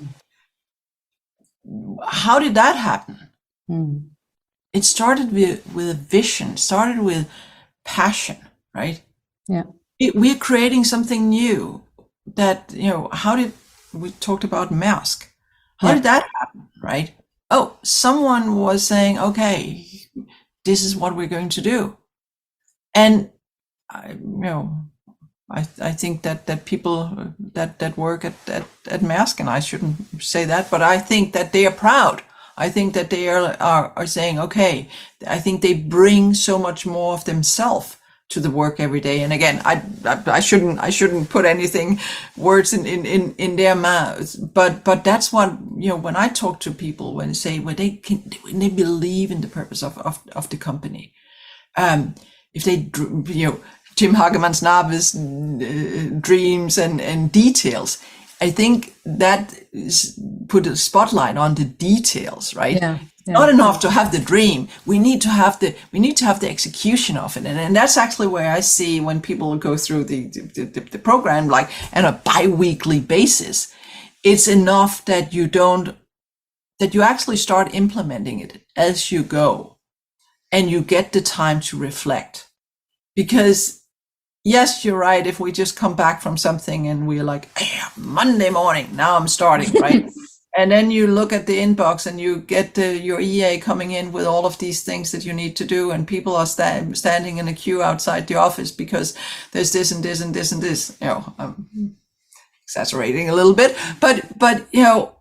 How did that happen? Mm. It started with, with a vision, started with passion, right? Yeah. It, we're creating something new that, you know, how did, we talked about Maersk. How yeah. did that happen, right? Oh, someone was saying, okay, this is what we're going to do. And, I, you know, I, I think that, that people that, that work at, at, at Maersk, and I shouldn't say that, but I think that they are proud. I think that they are, are, are saying, okay, I think they bring so much more of themselves to the work every day. And again, I, I, I shouldn't, I shouldn't put anything, words in, in, in, in their mouths, but, but that's what, you know, when I talk to people, when they say, when they can, when they believe in the purpose of, of, of the company, um, if they, you know, Jim Hagemann Snabe's uh, dreams and, and details, I think that is put a spotlight on the details, right? Yeah, yeah. Not enough to have the dream. We need to have the we need to have the execution of it, and, and that's actually where I see when people go through the the, the the program, like on a bi-weekly basis, it's enough that you don't that you actually start implementing it as you go, and you get the time to reflect, because. Yes, you're right. If we just come back from something and we're like, hey, Monday morning, now I'm starting, right? And then you look at the inbox and you get the, your E A coming in with all of these things that you need to do. And people are sta- standing in a queue outside the office because there's this and this and this and this. You know, I'm exaggerating a little bit, but, but, you know,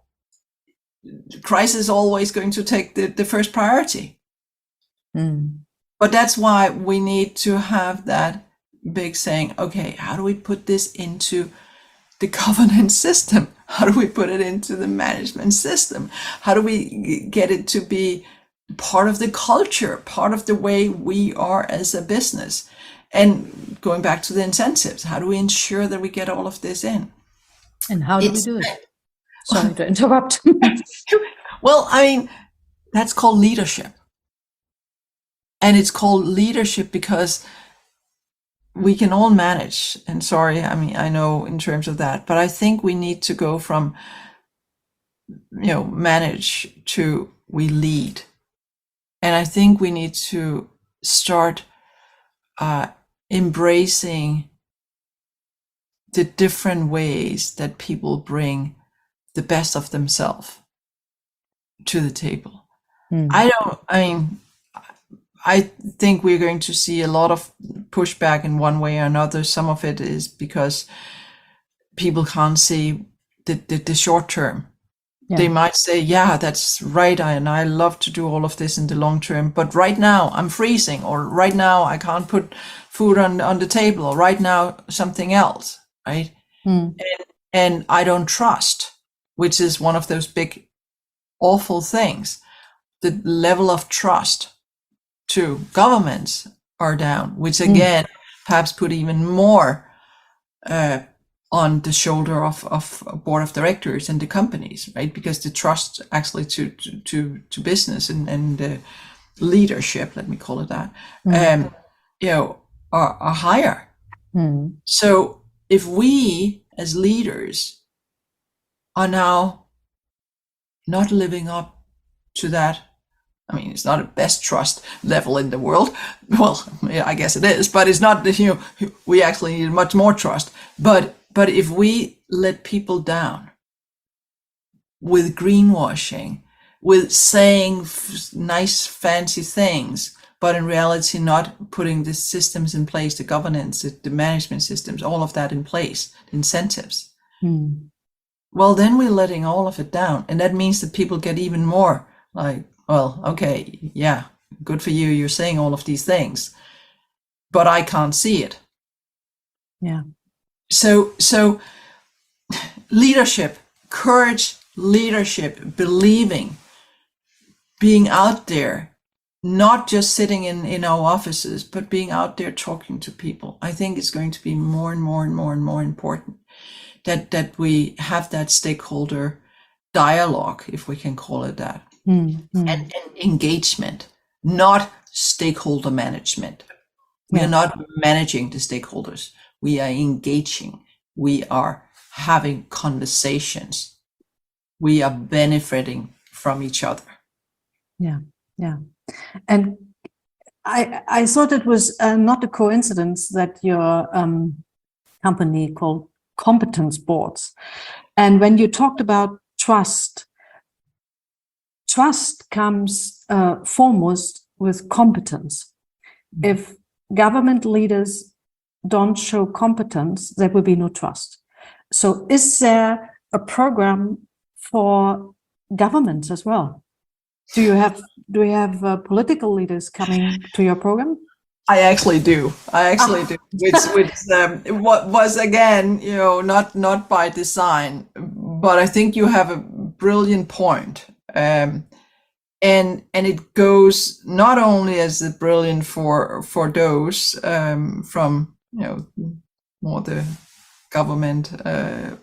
crisis is always going to take the, the first priority. Mm. But that's why we need to have that big saying, okay, how do we put this into the governance system? How do we put it into the management system? How do we get it to be part of the culture, part of the way we are as a business? And going back to the incentives, how do we ensure that we get all of this in? And how do it's, we do it? Sorry to interrupt. Well, I mean, that's called leadership. And it's called leadership because we can all manage, and sorry, I mean, I know in terms of that, but I think we need to go from, you know, manage to we lead. And I think we need to start uh, embracing the different ways that people bring the best of themselves to the table. Mm. I don't, I mean, I think we're going to see a lot of pushback in one way or another. Some of it is because people can't see the, the, the short term. Yeah. They might say, yeah, that's right. I, and I love to do all of this in the long term. But right now I'm freezing, or right now I can't put food on, on the table, or right now something else, right? Mm. And, and I don't trust, which is one of those big, awful things. The level of trust to governments are down, which again, mm. perhaps put even more uh, on the shoulder of, of a board of directors and the companies, right? Because the trust actually to to to, to business and, and uh, leadership, let me call it that, mm. um, you know, are, are higher. Mm. So if we as leaders are now not living up to that, I mean, it's not a best trust level in the world. Well, yeah, I guess it is, but it's not, you know, we actually need much more trust. But but if we let people down with greenwashing, with saying f- nice, fancy things, but in reality not putting the systems in place, the governance, the management systems, all of that in place, the incentives, hmm. well, then we're letting all of it down. And that means that people get even more like, well, okay, yeah, good for you. You're saying all of these things, but I can't see it. Yeah. So, so leadership, courage, leadership, believing, being out there, not just sitting in, in our offices, but being out there talking to people. I think it's going to be more and more and more and more important that, that we have that stakeholder dialogue, if we can call it that. Mm-hmm. And, and engagement, not stakeholder management. We yeah. are not managing the stakeholders. We are engaging. We are having conversations. We are benefiting from each other. Yeah, yeah. And I I thought it was uh, not a coincidence that your um, company called Competence Boards. And when you talked about trust, trust comes uh, foremost with competence. If government leaders don't show competence, there will be no trust. So is there a program for governments as well? Do you have do you have uh, political leaders coming to your program? I actually do. I actually ah. do. Which, which um, what was again, you know, not not by design, but I think you have a brilliant point. Um, and and it goes not only as a brilliant for for those um, from you know more the government uh,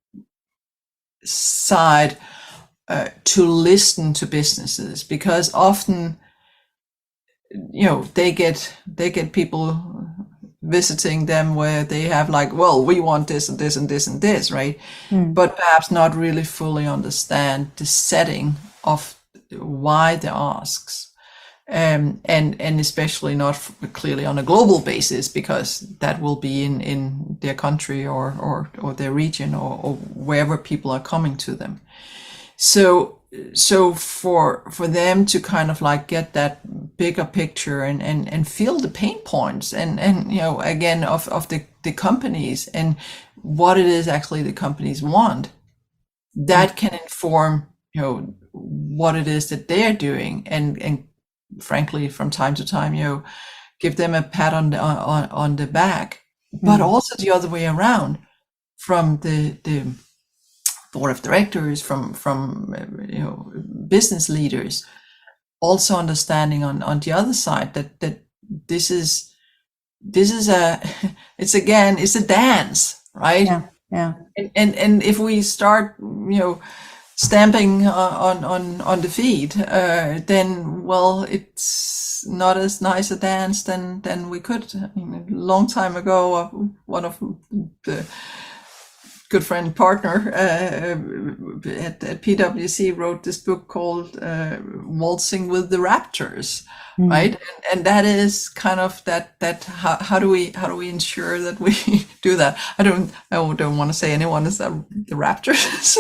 side uh, to listen to businesses, because often you know they get they get people visiting them where they have like, well, we want this and this and this and this, right? Mm. But perhaps not really fully understand the setting of why the asks, um, and and especially not clearly on a global basis, because that will be in, in their country or or or their region or, or wherever people are coming to them. So so for for them to kind of like get that bigger picture and and, and feel the pain points and and you know again of of the the companies and what it is actually the companies want, that can inform you know what it is that they're doing, and and frankly from time to time you know give them a pat on the on, on the back, but mm. also the other way around, from the the board of directors, from from you know business leaders, also understanding on on the other side that that this is this is a it's again it's a dance, right? Yeah, yeah. And and, and if we start you know stamping on on on the feet, uh, then well, it's not as nice a dance than than we could. I mean, a long time ago, uh, one of the good friend and partner uh, at, at P W C wrote this book called uh, Waltzing with the Raptors, mm. right? And, and that is kind of that that how, how do we how do we ensure that we do that? I don't I don't want to say anyone is the, the Raptors,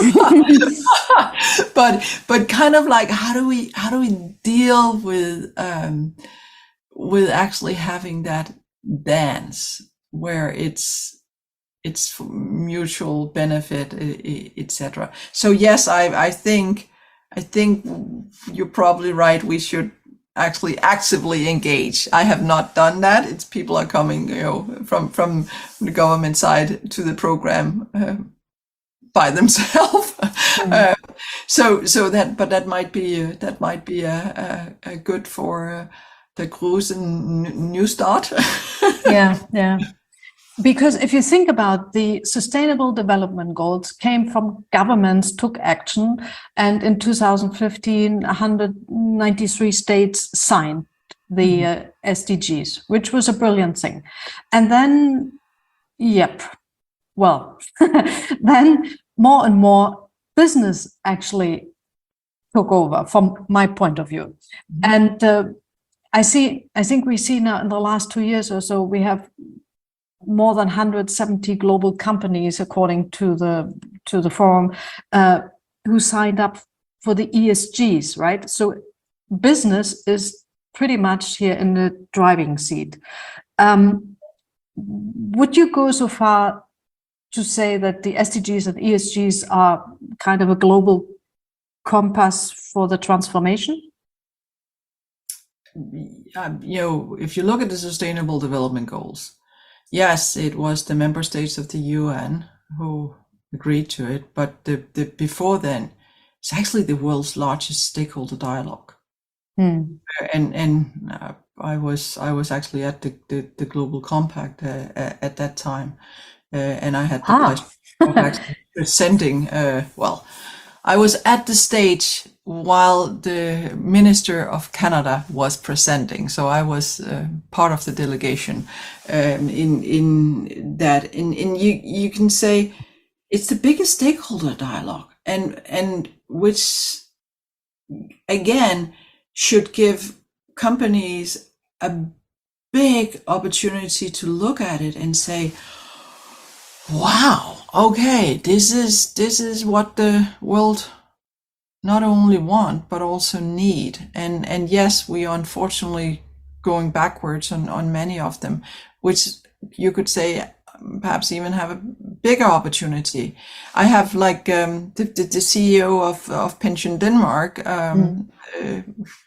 but but kind of like how do we how do we deal with um, with actually having that dance where it's it's for mutual benefit, et cetera. So yes, I I think I think you're probably right. We should actually actively engage. I have not done that. It's people are coming, you know, from from the government side to the program uh, by themselves. Mm-hmm. uh, so so that but that might be uh, that might be a, a, a good for uh, the cruise and New Start. yeah, yeah. Because if you think about the Sustainable Development Goals came from governments took action, and in two thousand fifteen, one hundred ninety-three states signed the mm-hmm. uh, S D Gs, which was a brilliant thing. And then, yep, well, then more and more business actually took over from my point of view. Mm-hmm. And uh, I see, I think we see now in the last two years or so, we have more than one hundred seventy global companies, according to the to the forum, uh, who signed up for the E S Gs, right? So business is pretty much here in the driving seat. Um, would you go so far to say that the S D Gs and E S Gs are kind of a global compass for the transformation? Um, you know, if you look at the Sustainable Development Goals, yes, it was the member states of the U N who agreed to it, but the, the before then, it's actually the world's largest stakeholder dialogue. Mm. And and uh, I was I was actually at the the, the Global Compact uh, at that time, uh, and I had the ah. pleasure of actually presenting. Uh, well, I was at the stage while the Minister of Canada was presenting, so I was uh, part of the delegation. Um, in in that, in in you you can say it's the biggest stakeholder dialogue, and and which again should give companies a big opportunity to look at it and say, wow, okay, this is this is what the world not only want but also need. And and yes, we are unfortunately going backwards on, on many of them, which you could say perhaps even have a bigger opportunity. I have like um, the, the, the C E O of, of Pension Denmark, um, mm.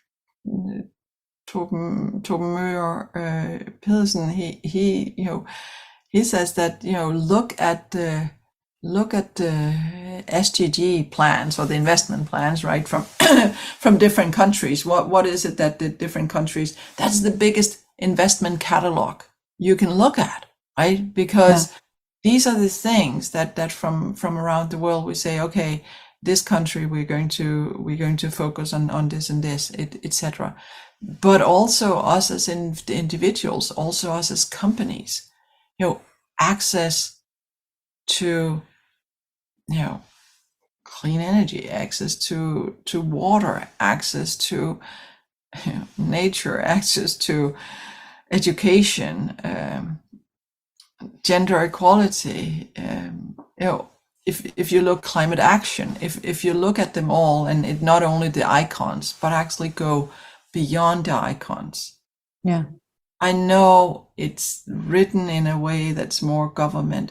uh, Torben, Torben Møller uh, Pedersen, he, he, you know, he says that, you know, look at the, look at the S D G plans or the investment plans, right, from from different countries. What what is it that the different countries? That's the biggest investment catalog you can look at, right? Because yeah. these are the things that that from from around the world we say, okay, this country we're going to we're going to focus on on this and this, et cetera. But also us as in, individuals, also us as companies, you know, access to, you know, clean energy, access to to water, access to, you know, nature, access to education, um, gender equality. Um, you know, if if you look climate action, if if you look at them all, and it not only the icons, but actually go beyond the icons. Yeah, I know it's written in a way that's more government,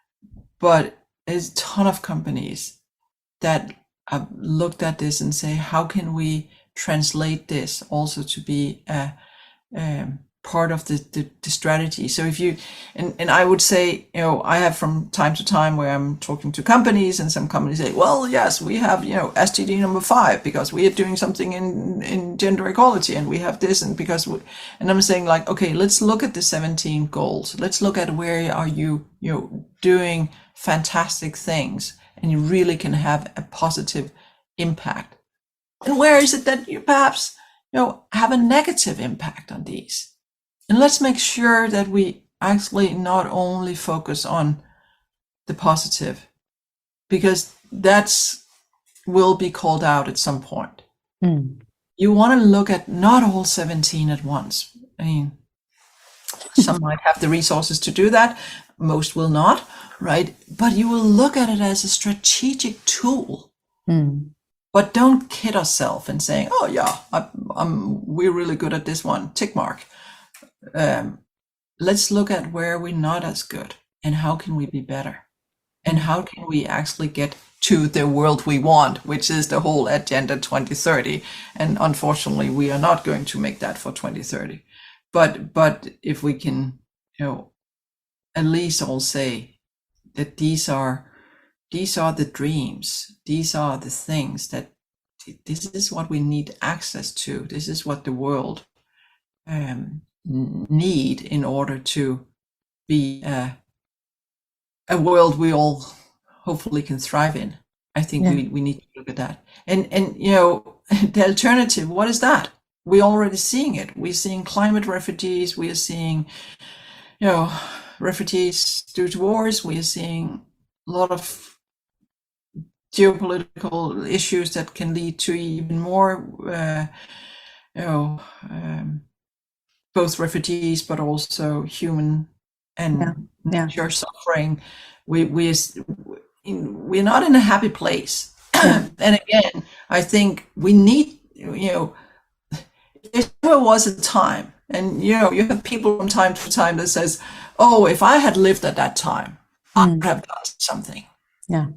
but there's a ton of companies that have looked at this and say, how can we translate this also to be a, um, part of the, the, the strategy? So if you, and, and I would say, you know, I have from time to time where I'm talking to companies, and some companies say, well, yes, we have, you know, S D G number five because we are doing something in, in gender equality, and we have this, and because we, and I'm saying like, okay, let's look at the seventeen goals. Let's look at where are you, you know, doing fantastic things, and you really can have a positive impact. And where is it that you perhaps, you know, have a negative impact on these? And let's make sure that we actually not only focus on the positive, because that's will be called out at some point. Mm. You want to look at not all seventeen at once. I mean, some might have the resources to do that. Most will not, right? But you will look at it as a strategic tool. Mm. But don't kid ourselves in saying, "Oh yeah, I, I'm we're really good at this one." Tick mark. Um, let's look at where we're not as good and how can we be better, and how can we actually get to the world we want, which is the whole Agenda twenty thirty. And unfortunately, we are not going to make that for twenty thirty. But but if we can, you know, at least all say that these are these are the dreams, these are the things that this is what we need access to. This is what the world um, need in order to be a, a world we all hopefully can thrive in. I think Yeah. we, we need to look at that. And and you know, the alternative, what is that? We're already seeing it. We're seeing climate refugees. We are seeing, you know, refugees due to wars. We are seeing a lot of geopolitical issues that can lead to even more, uh, you know, um, both refugees, but also human and Yeah, yeah. nature suffering. We we we're not in a happy place. And again, I think we need, you know, if there was a time, and you know, you have people from time to time that says, "Oh, if I had lived at that time, I Mm. would have done something." Yeah.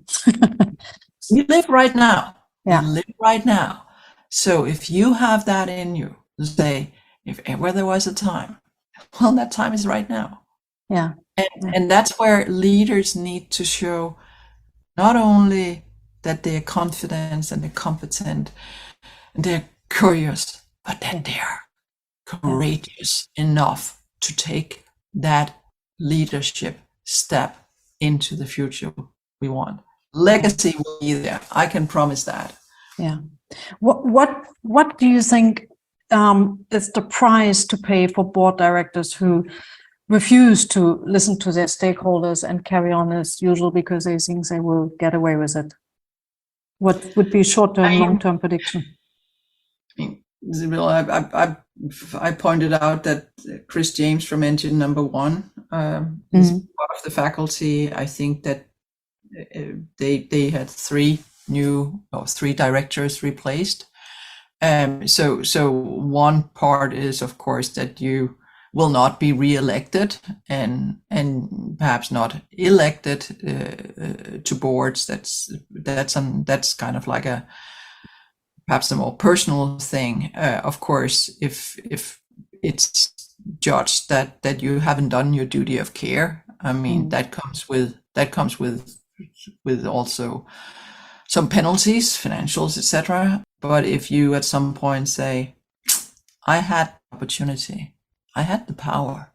We live right now. Yeah. We live right now. So if you have that in you, say, if ever there was a time, well, that time is right now. Yeah. And, and that's where leaders need to show not only that they're confident and they're competent and they're curious, but that they're courageous enough to take that leadership step into the future we want. Legacy will be there. I can promise that. Yeah. What what what do you think um, is the price to pay for board directors who refuse to listen to their stakeholders and carry on as usual because they think they will get away with it? What would be short-term, I- long-term prediction? I mean, Sibylle, I, I, I, I pointed out that Chris James from Engine Number One um, is Mhm. part of the faculty. I think that uh, they they had three new or three directors replaced. Um, so so one part is of course that you will not be re-elected and and perhaps not elected uh, uh, to boards. That's that's um, that's kind of like a perhaps a more personal thing. Uh, of course, if if it's judged that that you haven't done your duty of care, I mean Mm. that comes with that comes with with also some penalties, financials, et cetera. But if you at some point say, I had opportunity, I had the power,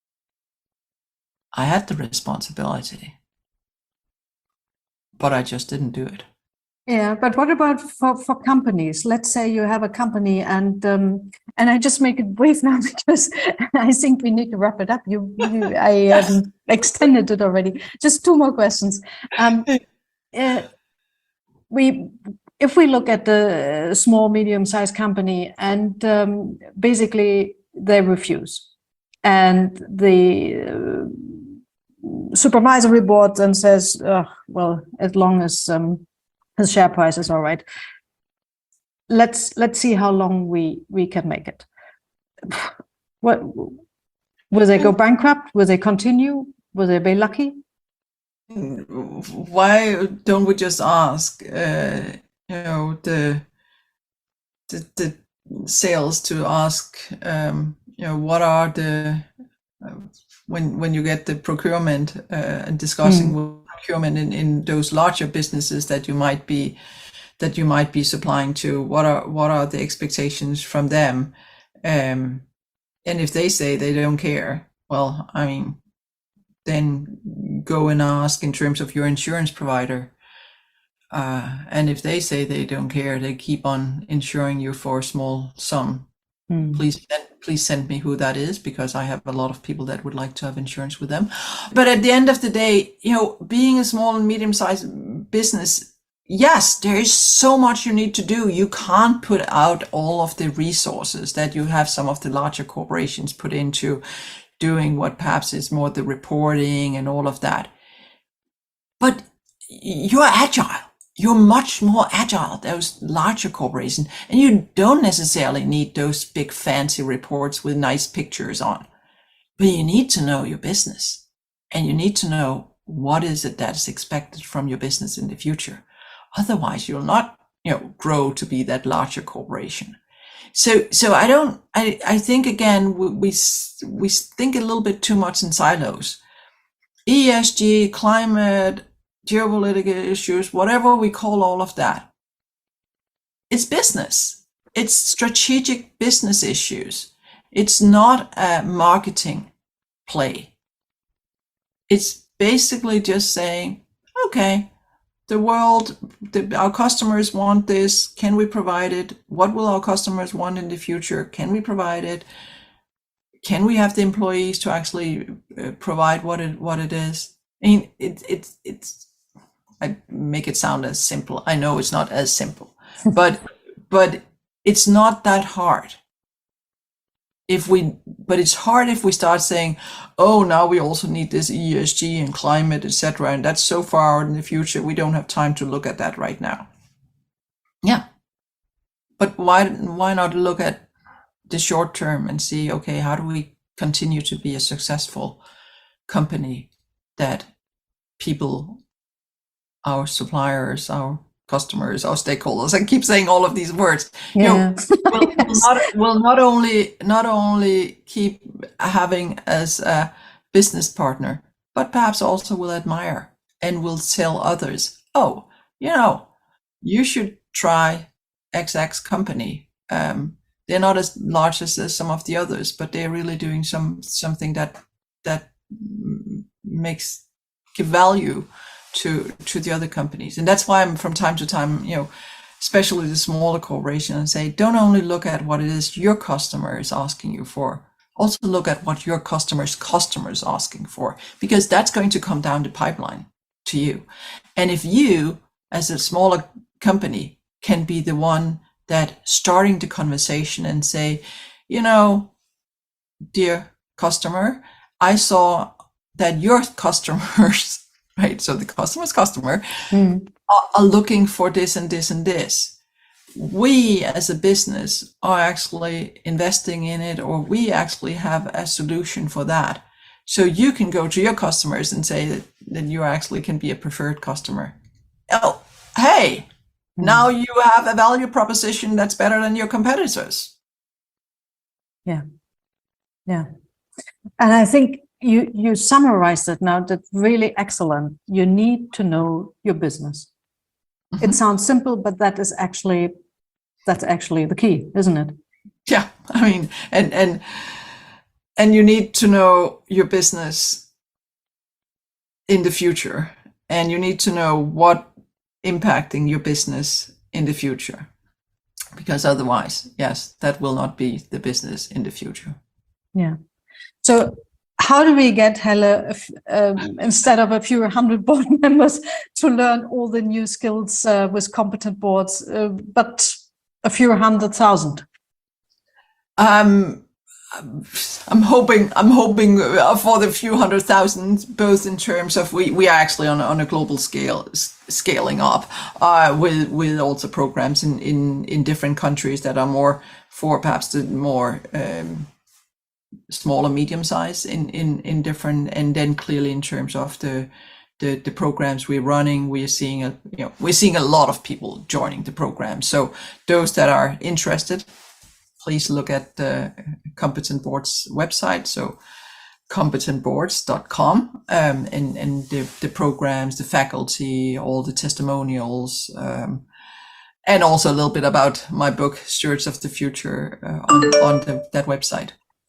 I had the responsibility, but I just didn't do it. Yeah, but what about for, for companies? Let's say you have a company and um, and I just make it brief now because I think we need to wrap it up. You, you I um, extended it already. Just two more questions. Um, uh, we, if we look at the small, medium-sized company, and um, basically they refuse, and the uh, supervisory board then says, uh, well, as long as um, the share price is all right, let's let's see how long we we can make it. What will they go bankrupt? Will they continue? Will they be lucky? Why don't we just ask, uh, you know, the, the the sales to ask, um, you know, what are the uh, when when you get the procurement uh, and discussing Mm. with procurement in, in those larger businesses that you might be that you might be supplying to, what are what are the expectations from them, um, and if they say they don't care, well, I mean, then go and ask in terms of your insurance provider. Uh, and if they say they don't care, they keep on insuring you for a small sum. Mm. Please, send, please send me who that is, because I have a lot of people that would like to have insurance with them. But at the end of the day, you know, being a small and medium-sized business, yes, there is so much you need to do. You can't put out all of the resources that you have some of the larger corporations put into doing what perhaps is more the reporting and all of that. But you're agile. You're much more agile, those larger corporations, and you don't necessarily need those big fancy reports with nice pictures on. But you need to know your business, and you need to know what is it that is expected from your business in the future. Otherwise, you'll not, you know, grow to be that larger corporation. So, so I don't. I, I think again we, we we think a little bit too much in silos. E S G, climate, geopolitical issues, whatever we call all of that. It's business. It's strategic business issues. It's not a marketing play. It's basically just saying, okay, the world, the, our customers want this. Can we provide it? What will our customers want in the future? Can we provide it? Can we have the employees to actually uh, provide what it what it is? I mean, it, it, it's, I make it sound as simple. I know it's not as simple, but but it's not that hard. If we, but it's hard if we start saying, oh, now we also need this E S G and climate, et cetera, and that's so far out in the future. We don't have time to look at that right now. Yeah, but why why not look at the short term and see, okay, how do we continue to be a successful company that people, our suppliers, our customers, our stakeholders, I keep saying all of these words, Yeah. you know, will, will, not, will not only not only keep having as a business partner, but perhaps also will admire and will tell others, oh, you know, you should try X X company. Um, they're not as large as, as some of the others, but they're really doing some something that that makes give value to to the other companies. And that's why I'm from time to time, you know, especially the smaller corporation, and say, don't only look at what it is your customer is asking you for, also look at what your customer's customer is asking for, because that's going to come down the pipeline to you. And if you, as a smaller company, can be the one that starting the conversation and say, you know, dear customer, I saw that your customers, right? So the customer's customer Mm. are, are looking for this and this and this. We as a business are actually investing in it, or we actually have a solution for that. So you can go to your customers and say that, that you actually can be a preferred customer. Oh, hey, Mm. now you have a value proposition that's better than your competitors. Yeah. Yeah. And I think you you summarized it now. That's really excellent. You need to know your business. Mhm. It sounds simple, but that is actually that's actually the key, isn't it? Yeah, I mean, and and and you need to know your business in the future, and you need to know what impacting your business in the future, because otherwise, yes, that will not be the business in the future. Yeah. So how do we get Helle, if, um, instead of a few hundred board members, to learn all the new skills uh, with competent boards, uh, but a few hundred thousand? Um, I'm hoping I'm hoping for the few hundred thousand, both in terms of we, we are actually on, on a global scale scaling up uh, with with also programs in, in, in different countries that are more for perhaps the more um, small and medium size in, in, in different, and then clearly in terms of the the, the programs we're running, we're seeing a you know we're seeing a lot of people joining the program. So those that are interested, please look at the Competent Boards website, so competent boards dot com, um, and, and the, the programs, the faculty, all the testimonials, um, and also a little bit about my book, Stewards of the Future, uh, on, on the, that website.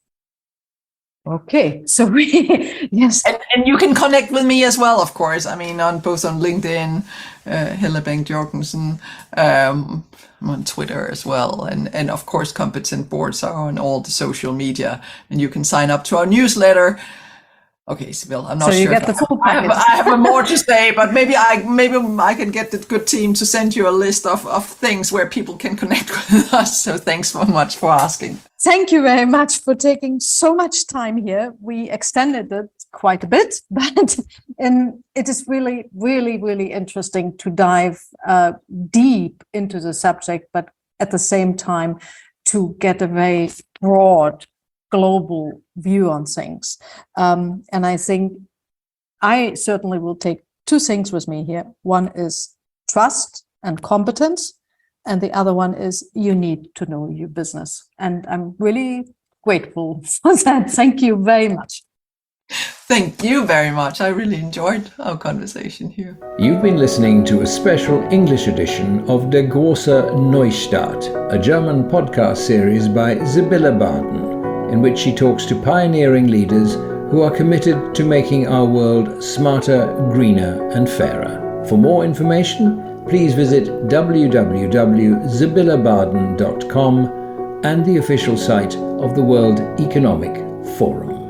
Okay, so we, yes. And, and you can connect with me as well, of course. I mean, on both on LinkedIn, uh, Helle Bang Jorgensen, um, I'm on Twitter as well. And, and of course, Competent Boards are on all the social media. And you can sign up to our newsletter Okay, Sibylle, I'm not So sure. you get if the full I have, package. I have more to say, but maybe I maybe I can get the good team to send you a list of, of things where people can connect with us. So thanks so much for asking. Thank you very much for taking so much time here. We extended it quite a bit, but and it is really, really, really interesting to dive uh, deep into the subject, but at the same time to get a very broad global view on things. Um, and I think I certainly will take two things with me here. One is trust and competence. And the other one is you need to know your business. And I'm really grateful for that. Thank you very much. Thank you very much. I really enjoyed our conversation here. You've been listening to a special English edition of Der große Neustart, a German podcast series by Sibylle Barton, in which she talks to pioneering leaders who are committed to making our world smarter, greener and fairer. For more information, please visit w w w dot sibylle barden dot com and the official site of the World Economic Forum.